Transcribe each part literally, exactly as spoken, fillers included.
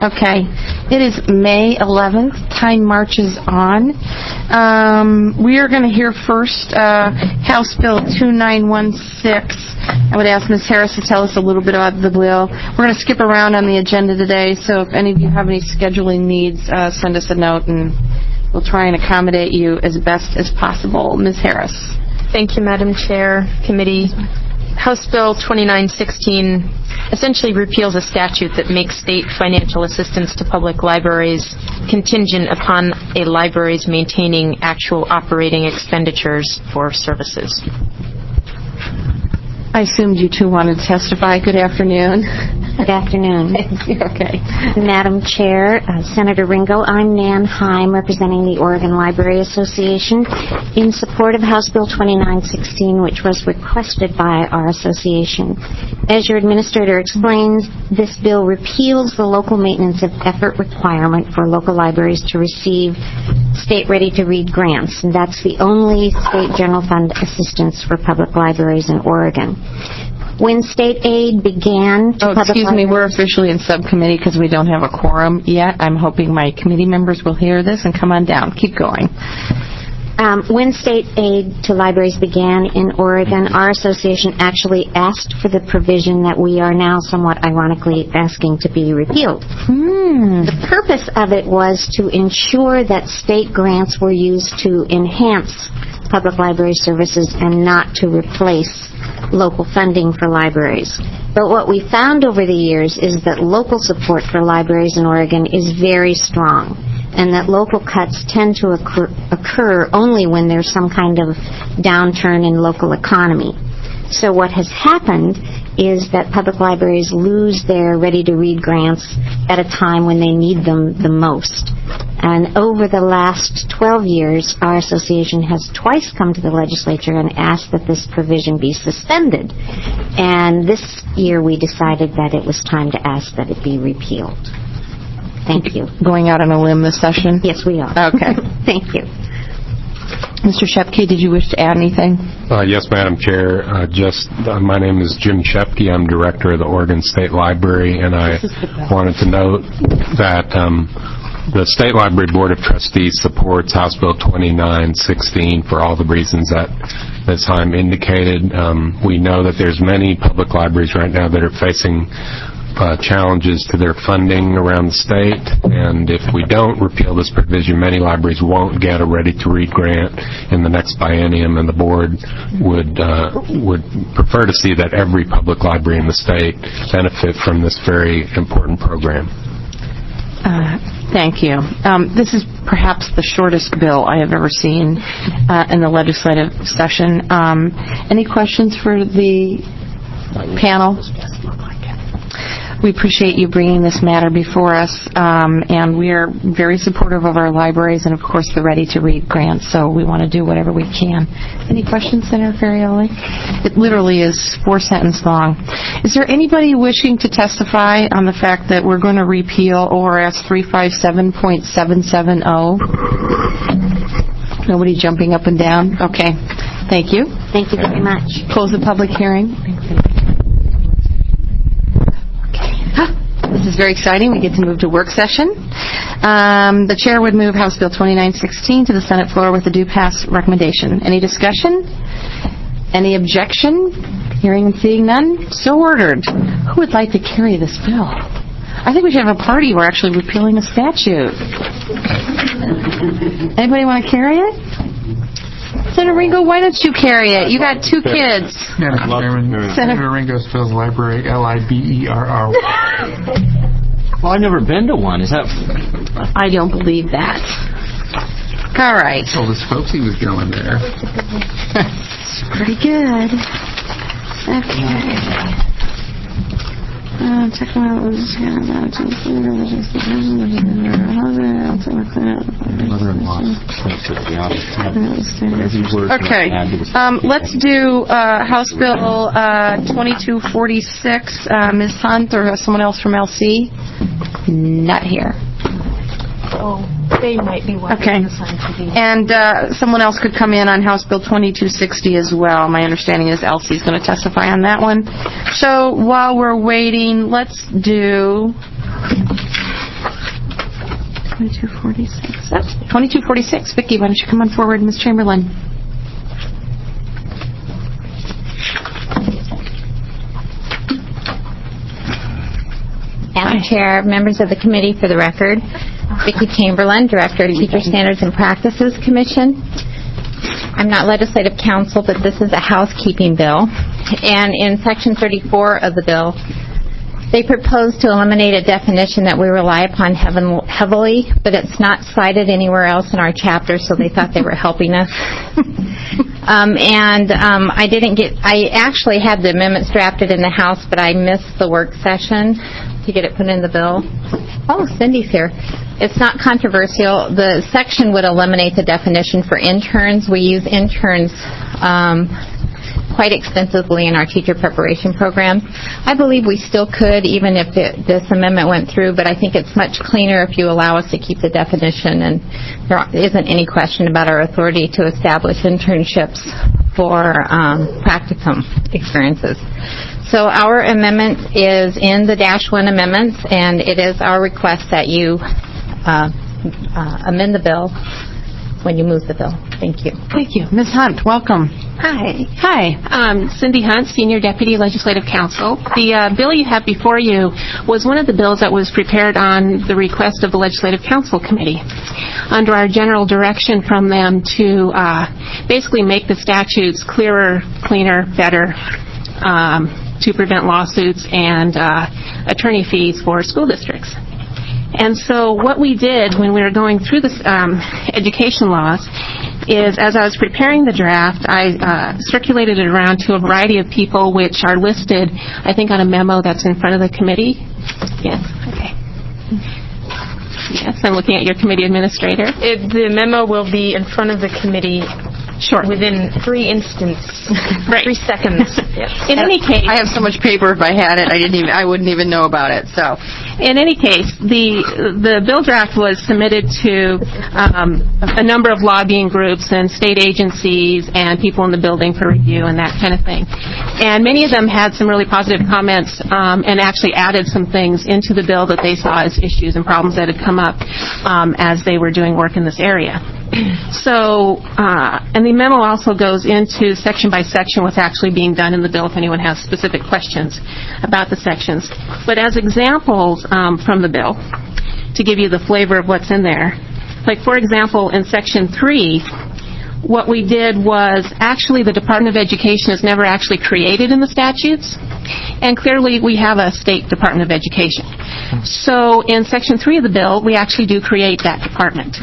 Okay. It is May eleventh. Time marches on. Um, we are going to hear first uh, House Bill two nine one six. I would ask Miz Harris to tell us a little bit about the bill. We're going to skip around on the agenda today, so if any of you have any scheduling needs, uh, send us a note, and we'll try and accommodate you as best as possible. Miz Harris. Thank you, Madam Chair, Committee. House Bill twenty-nine sixteen essentially repeals a statute that makes state financial assistance to public libraries contingent upon a library's maintaining actual operating expenditures for services. I assumed you two wanted to testify. Good afternoon. Good afternoon. Okay. Madam Chair, uh, Senator Ringo, I'm Nan Heim, representing the Oregon Library Association, in support of House Bill twenty-nine sixteen, which was requested by our association. As your administrator explains, this bill repeals the local maintenance of effort requirement for local libraries to receive state ready-to-read grants, and that's the only state general fund assistance for public libraries in Oregon. When state aid began to oh, public excuse me, libraries, we're officially in subcommittee because we don't have a quorum yet. I'm hoping my committee members will hear this and come on down. Keep going. Um, when state aid to libraries began in Oregon, our association actually asked for the provision that we are now somewhat ironically asking to be repealed. Hmm. The purpose of it was to ensure that state grants were used to enhance public library services and not to replace local funding for libraries. But what we found over the years is that local support for libraries in Oregon is very strong, and that local cuts tend to occur, occur only when there's some kind of downturn in local economy. So what has happened is that public libraries lose their ready-to-read grants at a time when they need them the most. And over the last twelve years, our association has twice come to the legislature and asked that this provision be suspended. And this year we decided that it was time to ask that it be repealed. Thank you. Going out on a limb this session? Yes, we are. Okay. Thank you. Mister Shepke, did you wish to add anything? Uh, yes, Madam Chair. Uh, just uh, my name is Jim Shepke. I'm director of the Oregon State Library, and I wanted to note that um, the State Library Board of Trustees supports House Bill twenty-nine sixteen for all the reasons that Miz Heim indicated. Um, we know that there's many public libraries right now that are facing Uh, challenges to their funding around the state, and if we don't repeal this provision, many libraries won't get a ready-to-read grant in the next biennium, and the board would uh, would prefer to see that every public library in the state benefit from this very important program. Uh, thank you. Um, this is perhaps the shortest bill I have ever seen uh, in the legislative session. Um, any questions for the panel? We appreciate you bringing this matter before us, um, and we are very supportive of our libraries and, of course, the ready-to-read grants, so we want to do whatever we can. Any questions, Senator Ferrioli? It literally is four-sentence long. Is there anybody wishing to testify on the fact that we're going to repeal O R S three fifty-seven point seven seven zero? Nobody jumping up and down? Okay. Thank you. Thank you very much. Close the public hearing. This is very exciting. We get to move to work session. Um, the chair would move House Bill twenty-nine sixteen to the Senate floor with a due pass recommendation. Any discussion? Any objection? Hearing and seeing none? So ordered. Who would like to carry this bill? I think we should have a party. We're actually repealing a statute. Anybody want to carry it? Senator Ringo, why don't you carry it? You got two kids. Madam Chairman, Senator Ringo spells library L I B E R R Y. Well, I've never been to one. Is that... I don't believe that. All right. Told his folks he was going there. It's pretty good. Okay. Uh, check out Okay. Um, let's do uh, House Bill uh, twenty-two forty-six. Uh, Miz Hunt or someone else from L C? Not here. Oh, they might be watching okay. this on T V. And uh, someone else could come in on House Bill twenty-two sixty as well. My understanding is L C is going to testify on that one. So while we're waiting, let's do twenty-two forty-six. twenty-two forty-six. Vicki, why don't you come on forward, Miz Chamberlain? Madam Chair, members of the committee, for the record, Vicki Chamberlain, Director of Teacher Standards and Practices Commission. I'm not legislative counsel, but this is a housekeeping bill. And in Section thirty-four of the bill, they propose to eliminate a definition that we rely upon heavily, but it's not cited anywhere else in our chapter, so they thought they were helping us. um, and um, I didn't get, I actually had the amendments drafted in the House, but I missed the work session to get it put in the bill. Oh, Cindy's here. It's not controversial. The section would eliminate the definition for interns. We use interns um, quite extensively in our teacher preparation programs. I believe we still could, even if it, this amendment went through, but I think it's much cleaner if you allow us to keep the definition, and there isn't any question about our authority to establish internships for um, practicum experiences. So our amendment is in the dash one amendments, and it is our request that you uh, uh, amend the bill when you move the bill. Thank you. Thank you. Miz Hunt, welcome. Hi. Hi. Um, Cindy Hunt, Senior Deputy Legislative Counsel. The uh, bill you have before you was one of the bills that was prepared on the request of the Legislative Counsel Committee under our general direction from them to uh, basically make the statutes clearer, cleaner, better, um, to prevent lawsuits and uh, attorney fees for school districts. And so what we did when we were going through this um, education laws is, as I was preparing the draft, I uh, circulated it around to a variety of people, which are listed, I think, on a memo that's in front of the committee. Yes, okay. Yes, I'm looking at your committee administrator. It, the memo will be in front of the committee Sure. within three instants, right. three seconds. Yes. In any case, I have so much paper. If I had it, I didn't even. I wouldn't even know about it. So, in any case, the the bill draft was submitted to um, a number of lobbying groups and state agencies and people in the building for review and that kind of thing. And many of them had some really positive comments um, and actually added some things into the bill that they saw as issues and problems that had come up um, as they were doing work in this area. So, uh, and the memo also goes into section by section what's actually being done in the bill if anyone has specific questions about the sections. But as examples um, from the bill, to give you the flavor of what's in there, like for example in section three, what we did was actually the Department of Education is never actually created in the statutes, and clearly we have a state Department of Education. So in section three of the bill, we actually do create that department.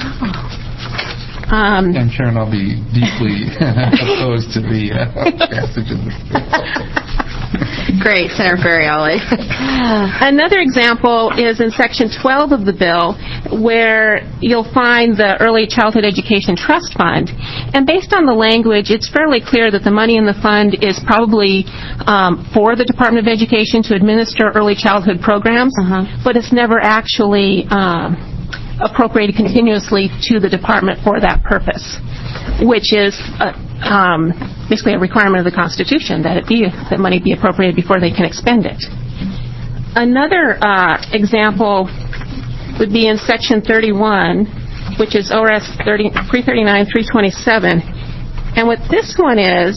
Um, I'm sure I'll be deeply opposed to the uh, passage of this bill. great, Senator Ferrioli. Another example is in Section twelve of the bill, where you'll find the Early Childhood Education Trust Fund. And based on the language, it's fairly clear that the money in the fund is probably um, for the Department of Education to administer early childhood programs, uh-huh. but it's never actually Um, appropriated continuously to the department for that purpose, which is uh, um, basically a requirement of the Constitution that it be that money be appropriated before they can expend it. Another uh, example would be in Section thirty-one, which is O R S three thirty-nine three twenty-seven, and what this one is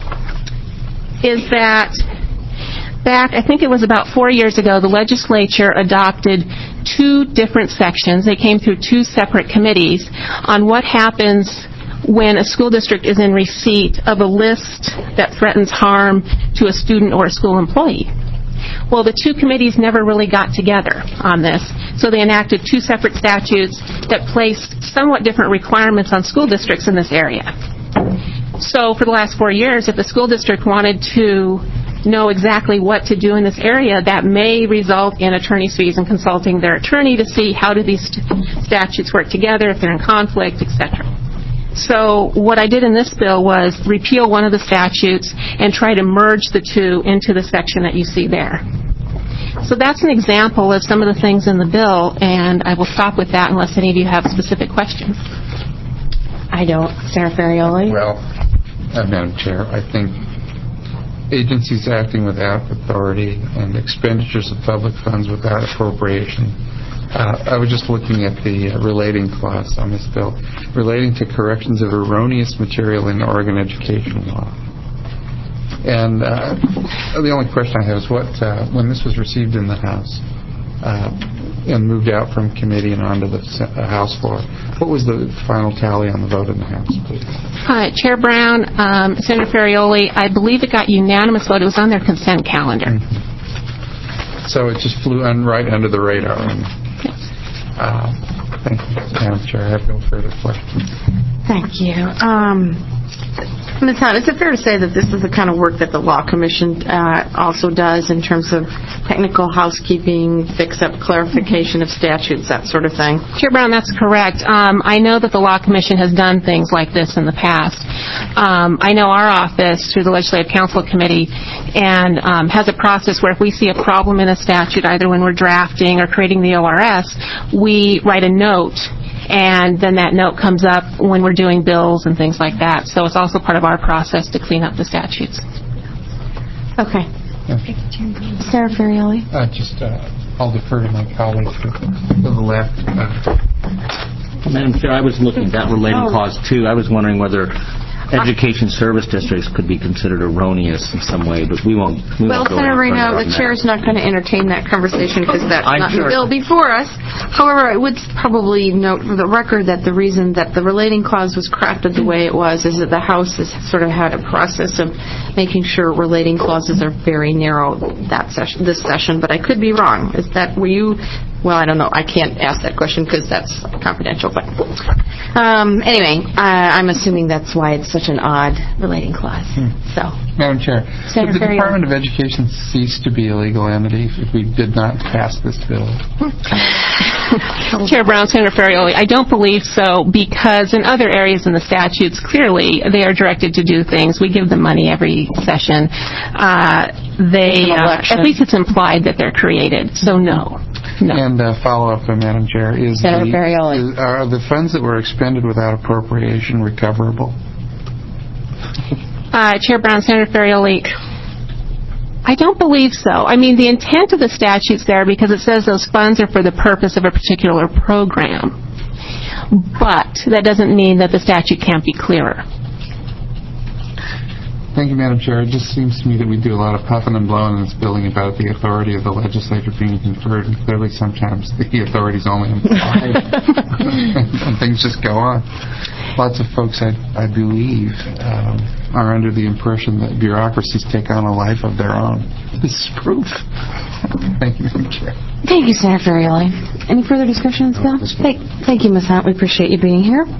is that back, I think it was about four years ago, the legislature adopted two different sections. They came through two separate committees on what happens when a school district is in receipt of a list that threatens harm to a student or a school employee. Well, the two committees never really got together on this, so they enacted two separate statutes that placed somewhat different requirements on school districts in this area. So for the last four years, if the school district wanted to know exactly what to do in this area, that may result in attorney's fees and consulting their attorney to see how do these st- statutes work together, if they're in conflict, et cetera. So what I did in this bill was repeal one of the statutes and try to merge the two into the section that you see there. So that's an example of some of the things in the bill, and I will stop with that unless any of you have specific questions. I don't. Senator Ferrioli? Well, uh, Madam Chair, I think agencies acting without authority and expenditures of public funds without appropriation Uh, I was just looking at the uh, relating clause on this bill, relating to corrections of erroneous material in Oregon education law. And uh, the only question I have is what, uh, when this was received in the House uh, and moved out from committee and onto the uh, House floor, what was the final tally on the vote in the House, please? Uh, Chair Brown, um, Senator Ferrioli, I believe it got unanimous vote. It was on their consent calendar. Mm-hmm. So it just flew un- right under the radar. And, uh, thank you, Madam Chair. I have no further questions. Thank you. Um, Miz Hunt, is it fair to say that this is the kind of work that the Law Commission uh, also does in terms of technical housekeeping, fix-up, clarification of statutes, that sort of thing? Chair Brown, that's correct. Um, I know that the Law Commission has done things like this in the past. Um, I know our office, through the Legislative Council Committee, and um, has a process where if we see a problem in a statute, either when we're drafting or creating the O R S, we write a note, and then that note comes up when we're doing bills and things like that. So it's also part of our process to clean up the statutes. Okay. Okay. Sarah Ferrioli? Uh, just, uh, I'll defer to my colleague to, to the left. Uh, Madam Chair, I was looking at that relating Oh. clause too. I was wondering whether education service districts could be considered erroneous in some way, but we won't. We Well, won't go Senator any Reno, further the on chair is not going to entertain that conversation because that's I'm not in sure. the bill before us. However, I would probably note for the record that the reason that the relating clause was crafted the way it was is that the House has sort of had a process of making sure relating clauses are very narrow that session, this session, but I could be wrong. Is that, were you, well, I don't know. I can't ask that question because that's confidential, but um, anyway, I, I'm assuming that's why it's such an odd relating clause. Hmm. So, Madam Chair, Senator would the Ferrioli. Department of Education cease to be a legal entity if we did not pass this bill? Chair Brown, Senator Ferrioli, I don't believe so because in other areas in the statutes, clearly they are directed to do things. We give them money every session. Uh, they, An uh, election. at least it's implied that they're created. So no, no. And uh, follow-up, uh, Madam Chair, is Senator the, Ferrioli. is, are the funds that were expended without appropriation recoverable? Uh, Chair Brown, Senator Ferrioli, I don't believe so. I mean, the intent of the statute's there because it says those funds are for the purpose of a particular program. But that doesn't mean that the statute can't be clearer. Thank you, Madam Chair. It just seems to me that we do a lot of puffing and blowing in this building about the authority of the legislature being conferred, and clearly sometimes the authority is only implied, and things just go on. Lots of folks, I, I believe, um, are under the impression that bureaucracies take on a life of their own. This is proof. Thank you, Madam Chair. thank you, Senator Ferrioli. Any further discussion on this bill? Thank, thank you, Miz Hunt. We appreciate you being here.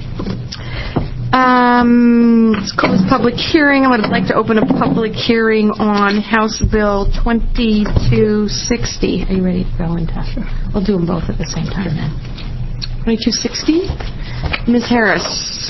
Um, let's close public hearing. I would like to open a public hearing on House Bill twenty-two sixty. Are you ready to go into? We'll do them both at the same time then. twenty-two sixty? Miz Harris.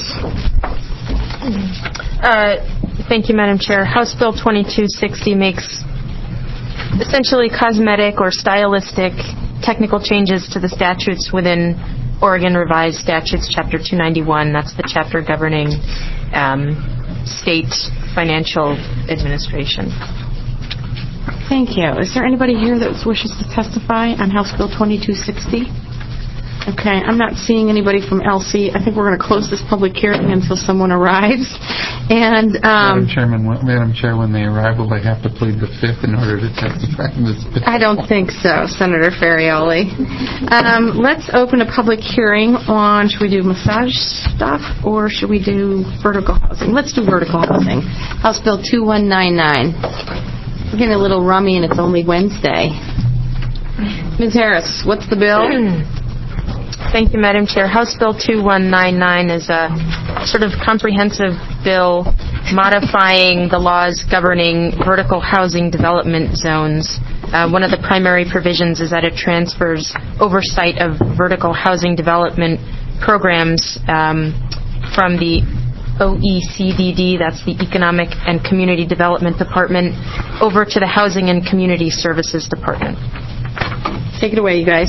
Uh, Thank you, Madam Chair. House Bill twenty-two sixty makes essentially cosmetic or stylistic technical changes to the statutes within Oregon Revised Statutes, Chapter two ninety-one. That's the chapter governing um, state financial administration. Thank you. Is there anybody here that wishes to testify on House Bill twenty-two sixty? Okay, I'm not seeing anybody from L C. I think we're going to close this public hearing until someone arrives. And um, Madam Chairman, when- Madam Chair, when they arrive, will they have to plead the fifth in order to testify in this bill? I don't think so, Senator Ferrioli. Um, let's open a public hearing on, should we do massage stuff or should we do vertical housing? Let's do vertical housing. House Bill two one nine nine. We're getting a little rummy and it's only Wednesday. Miz Harris, what's the bill? Thank you, Madam Chair. House Bill two one nine nine is a sort of comprehensive bill modifying the laws governing vertical housing development zones. Uh, one of the primary provisions is that it transfers oversight of vertical housing development programs um, from the O E C D D, that's the Economic and Community Development Department, over to the Housing and Community Services Department. Take it away, you guys.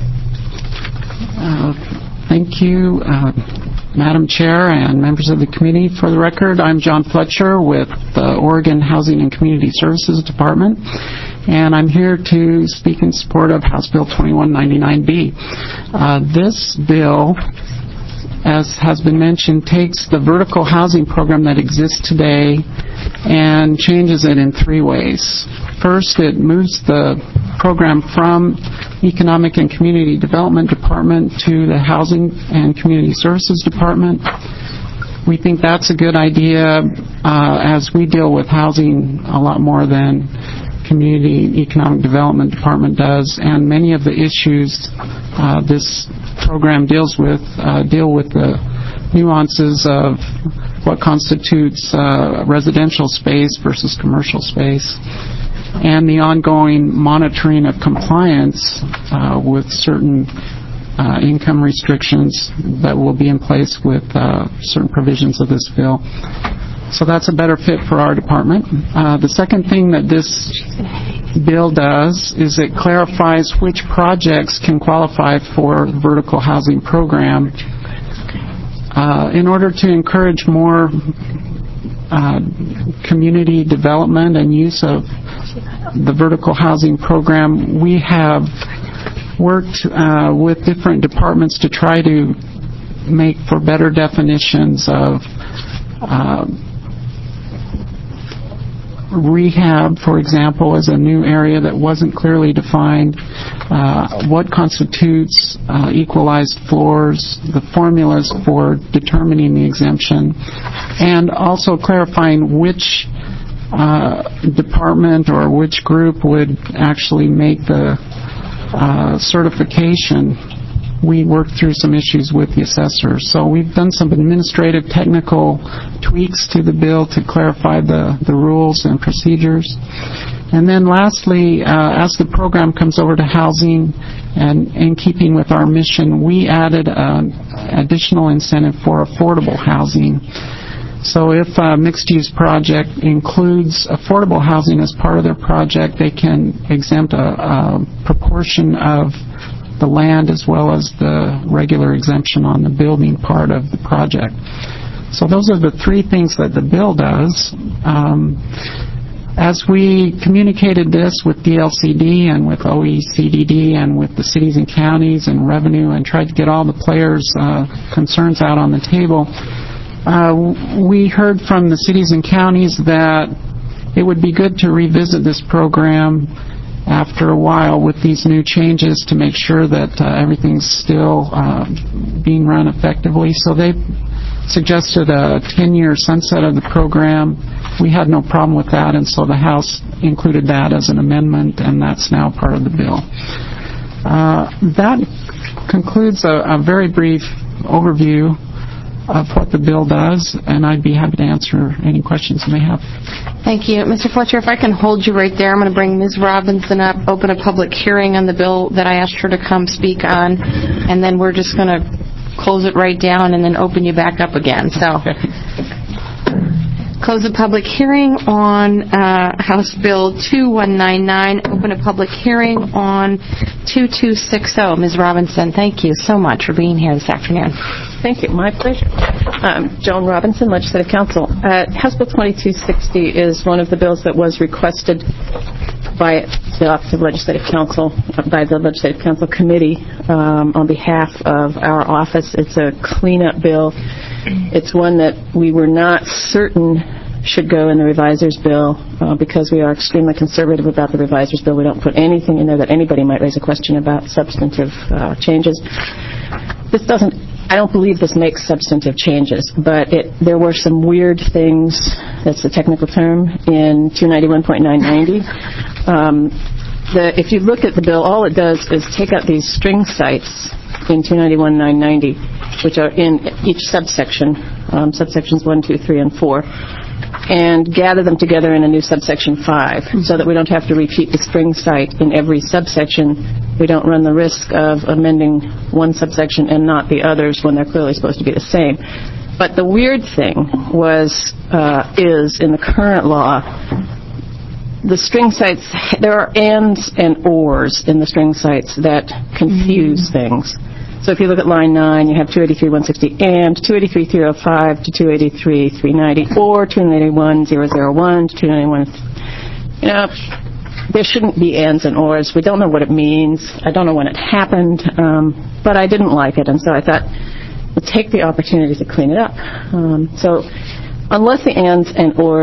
Uh, thank you, uh, Madam Chair and members of the committee. For the record, I'm John Fletcher with the Oregon Housing and Community Services Department, and I'm here to speak in support of House Bill twenty-one ninety-nine B. Uh, this bill, as has been mentioned, takes the vertical housing program that exists today and changes it in three ways. First, it moves the program from Economic and Community Development Department to the Housing and Community Services Department. We think that's a good idea uh, as we deal with housing a lot more than Community Economic Development Department does, and many of the issues uh, this program deals with uh, deal with the nuances of what constitutes uh, residential space versus commercial space, and the ongoing monitoring of compliance uh, with certain uh, income restrictions that will be in place with uh, certain provisions of this bill. So that's a better fit for our department. Uh, the second thing that this bill does is it clarifies which projects can qualify for the vertical housing program. Uh, in order to encourage more uh, community development and use of the vertical housing program, we have worked uh, with different departments to try to make for better definitions of uh, rehab, for example, is a new area that wasn't clearly defined. Uh, what constitutes uh, equalized floors, the formulas for determining the exemption, and also clarifying which uh, department or which group would actually make the uh, certification. We worked through some issues with the assessors. So we've done some administrative technical tweaks to the bill to clarify the, the rules and procedures. And then lastly, uh, as the program comes over to housing and in keeping with our mission, we added an additional incentive for affordable housing. So if a mixed-use project includes affordable housing as part of their project, they can exempt a, a proportion of the land as well as the regular exemption on the building part of the project. So those are the three things that the bill does. Um, as we communicated this with D L C D and with O E C D D and with the cities and counties and revenue and tried to get all the players' uh, concerns out on the table, uh, we heard from the cities and counties that it would be good to revisit this program after a while with these new changes to make sure that uh, everything's still uh, being run effectively. So they suggested a ten-year sunset of the program. We had no problem with that, and so the House included that as an amendment, and that's now part of the bill. Uh, that concludes a, a very brief overview of what the bill does, and I'd be happy to answer any questions you may have. Thank you. Mister Fletcher, if I can hold you right there, I'm going to bring Miz Robinson up, open a public hearing on the bill that I asked her to come speak on, and then we're just going to close it right down and then open you back up again. So, close the public hearing on uh, House Bill twenty-one ninety-nine. Open a public hearing on twenty-two sixty. Miz Robinson, thank you so much for being here this afternoon. Thank you. My pleasure. Um, Joan Robinson, Legislative Counsel. Uh, House Bill twenty-two sixty is one of the bills that was requested by the Office of Legislative Counsel, by the Legislative Counsel Committee um, on behalf of our office. It's a cleanup bill. It's one that we were not certain should go in the reviser's bill uh, because we are extremely conservative about the reviser's bill. We don't put anything in there that anybody might raise a question about substantive uh, changes. This doesn't I don't believe this makes substantive changes, but it, there were some weird things, that's the technical term, in two ninety-one point nine ninety. Um, the, if you look at the bill, all it does is take out these string sites in two ninety-one point nine ninety, which are in each subsection, um, subsections one, two, three, and four, and gather them together in a new subsection five, so that we don't have to repeat the string site in every subsection. We don't run the risk of amending one subsection and not the others when they're clearly supposed to be the same. But the weird thing was, uh, is in the current law, the string sites, there are ands and ors in the string sites that confuse things. So if you look at line nine, you have two eighty-three one sixty and two eighty-three three oh five to two eighty-three three ninety or two ninety-one thousand one to two ninety-one. You know, there shouldn't be ands and ors. We don't know what it means. I don't know when it happened, um, but I didn't like it, and so I thought, we'll take the opportunity to clean it up. Um, so unless the ands and ors